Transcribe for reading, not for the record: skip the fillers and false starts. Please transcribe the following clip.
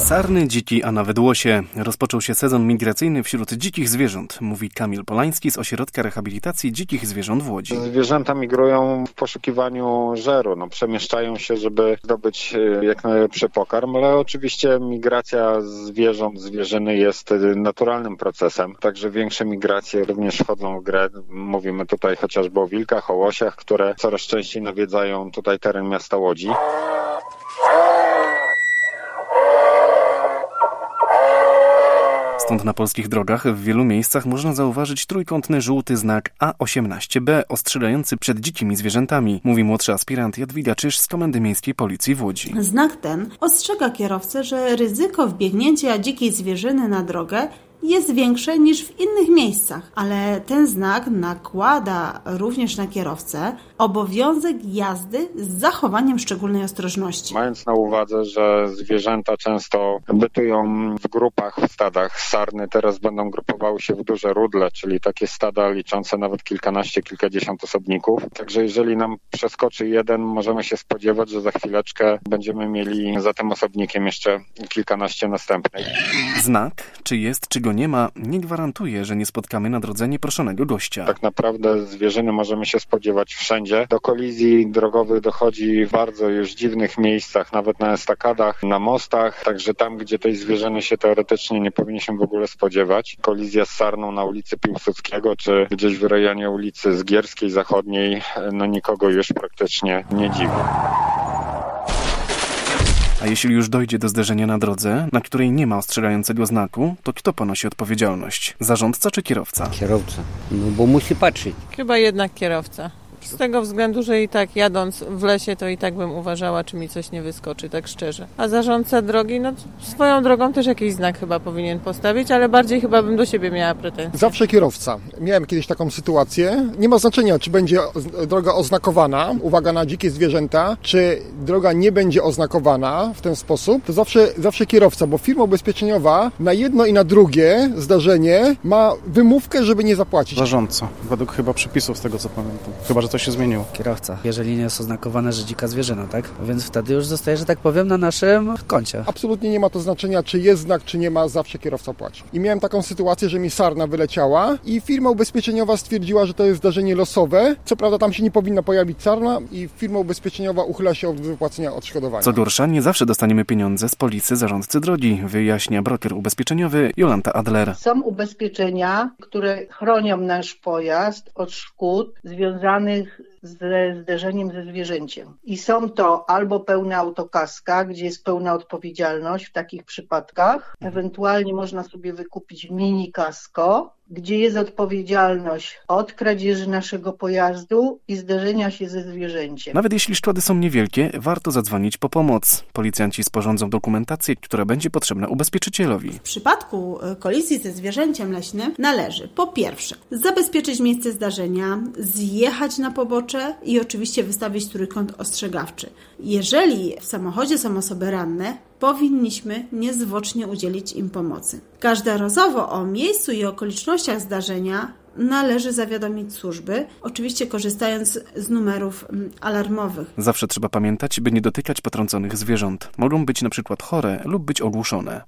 Sarny, dziki, a nawet łosie. Rozpoczął się sezon migracyjny wśród dzikich zwierząt, mówi Kamil Polański z Ośrodka Rehabilitacji Dzikich Zwierząt w Łodzi. Zwierzęta migrują w poszukiwaniu żeru, przemieszczają się, żeby zdobyć jak najlepszy pokarm, ale oczywiście migracja zwierząt, zwierzyny jest naturalnym procesem, także większe migracje również wchodzą w grę. Mówimy tutaj chociażby o wilkach, o łosiach, które coraz częściej nawiedzają tutaj teren miasta Łodzi. Stąd na polskich drogach w wielu miejscach można zauważyć trójkątny żółty znak A18B ostrzegający przed dzikimi zwierzętami, mówi młodszy aspirant Jadwiga Czyż z Komendy Miejskiej Policji w Łodzi. Znak ten ostrzega kierowcę, że ryzyko wbiegnięcia dzikiej zwierzyny na drogę jest większe niż w innych miejscach, ale ten znak nakłada również na kierowcę obowiązek jazdy z zachowaniem szczególnej ostrożności. Mając na uwadze, że zwierzęta często bytują w grupach, w stadach, sarny teraz będą grupowały się w duże rudle, czyli takie stada liczące nawet kilkanaście, kilkadziesiąt osobników. Także jeżeli nam przeskoczy jeden, możemy się spodziewać, że za chwileczkę będziemy mieli za tym osobnikiem jeszcze kilkanaście następnych. Znak, czy jest, czy go nie ma, nie gwarantuje, że nie spotkamy na drodze nieproszonego gościa. Tak naprawdę zwierzyny możemy się spodziewać wszędzie. Do kolizji drogowych dochodzi w bardzo już dziwnych miejscach, nawet na estakadach, na mostach, także tam, gdzie tej zwierzyny się teoretycznie nie powinien się w ogóle spodziewać. Kolizja z sarną na ulicy Piłsudskiego, czy gdzieś w rejonie ulicy Zgierskiej Zachodniej, nikogo już praktycznie nie dziwi. A jeśli już dojdzie do zderzenia na drodze, na której nie ma ostrzegającego znaku, to kto ponosi odpowiedzialność? Zarządca czy kierowca? Kierowca, bo musi patrzeć. Chyba jednak kierowca. Z tego względu, że i tak jadąc w lesie, to i tak bym uważała, czy mi coś nie wyskoczy, tak szczerze. A zarządca drogi, swoją drogą też jakiś znak chyba powinien postawić, ale bardziej chyba bym do siebie miała pretensje. Zawsze kierowca. Miałem kiedyś taką sytuację. Nie ma znaczenia, czy będzie droga oznakowana, uwaga na dzikie zwierzęta, czy droga nie będzie oznakowana w ten sposób, to zawsze kierowca, bo firma ubezpieczeniowa na jedno i na drugie zdarzenie ma wymówkę, żeby nie zapłacić. Zarządca, według chyba przepisów z tego co pamiętam. Chyba, że coś się zmieniło. Kierowca, jeżeli nie jest oznakowane, że dzika zwierzyna, tak? Więc wtedy już zostaje, że tak powiem, na naszym koncie. Absolutnie nie ma to znaczenia, czy jest znak, czy nie ma, zawsze kierowca płaci. I miałem taką sytuację, że mi sarna wyleciała i firma ubezpieczeniowa stwierdziła, że to jest zdarzenie losowe. Co prawda tam się nie powinna pojawić sarna i firma ubezpieczeniowa uchyla się od wypłacenia odszkodowania. Co gorsza, nie zawsze dostaniemy pieniądze z polisy zarządcy drogi, wyjaśnia broker ubezpieczeniowy Jolanta Adler. Są ubezpieczenia, które chronią nasz pojazd od szkód związanych ze zderzeniem ze zwierzęciem. I są to albo pełna autokaska, gdzie jest pełna odpowiedzialność w takich przypadkach. Ewentualnie można sobie wykupić mini kasko, gdzie jest odpowiedzialność od kradzieży naszego pojazdu i zderzenia się ze zwierzęciem. Nawet jeśli szkody są niewielkie, warto zadzwonić po pomoc. Policjanci sporządzą dokumentację, która będzie potrzebna ubezpieczycielowi. W przypadku kolizji ze zwierzęciem leśnym należy po pierwsze zabezpieczyć miejsce zdarzenia, zjechać na pobocze i oczywiście wystawić trójkąt ostrzegawczy. Jeżeli w samochodzie są osoby ranne, powinniśmy niezwłocznie udzielić im pomocy. Każdorazowo o miejscu i okolicznościach zdarzenia należy zawiadomić służby, oczywiście korzystając z numerów alarmowych. Zawsze trzeba pamiętać, by nie dotykać potrąconych zwierząt. Mogą być na przykład chore lub być ogłuszone.